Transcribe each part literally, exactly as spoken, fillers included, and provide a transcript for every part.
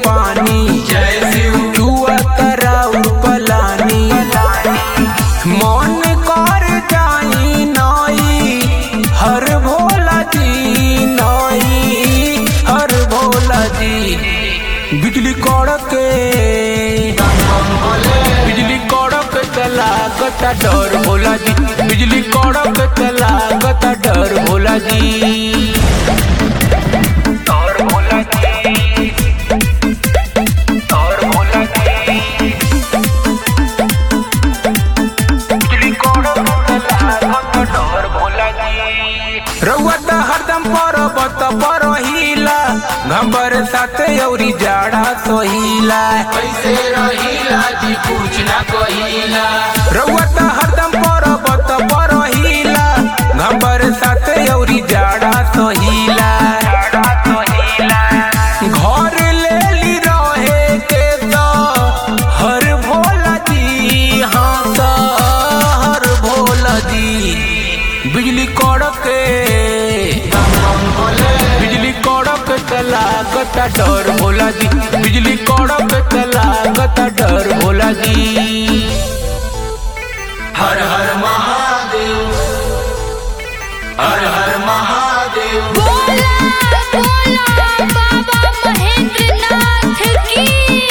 पानी चुआ तराउ पलानी मन कर जाई नाई हर भोला जी नाई हर भोला जी। बिजली कड़के बिजली कड़क लागता डर भोला जी। बिजली कड़क लागता डर भोला जी। डर भोला जी डर भोला जी। बिजली कड़क लागता डर भोला जी। रउआ त हरदम पर्वत पर हिला घंबर साथे औरी जाड़ा सोहिला कैसे रहिला जी कुछ ना कहिला। रउआ त हरदम पर्वत पर हिला घंबर साथे औरी जाड़ा सोहिला घर लेली रहे के तो हर भोला जी हाँ तो हर भोला जी। बिजली कड़के बिजली कड़क लागता डर भोला जी। बिजली कड़क लागता डर भोला जी। हर हर महादेव हर हर महादेव। बोला बोला बाबा महेंद्रनाथ की।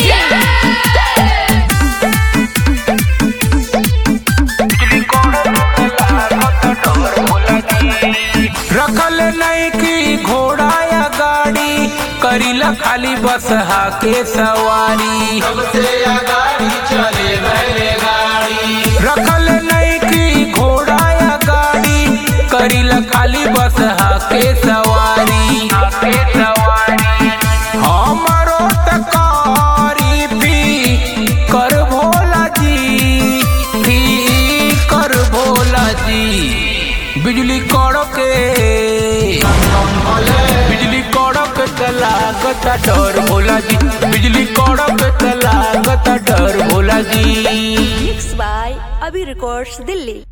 रखल नहीं की घोड़ा या गाड़ी करीला खाली बस हाके सवारी सबसे आगाड़ी चले बैलगाड़ी। रखल नहीं की घोड़ा या गाड़ी करीला खाली बस हाके सवारी हमारो तकारी पी कर भोला जी पी कर भोला जी। बिजली कड़के बिजली कड़क लागता डर भोला जी। बिजली कड़क लागता डर Bhola ji. Mix by Abhi records Delhi.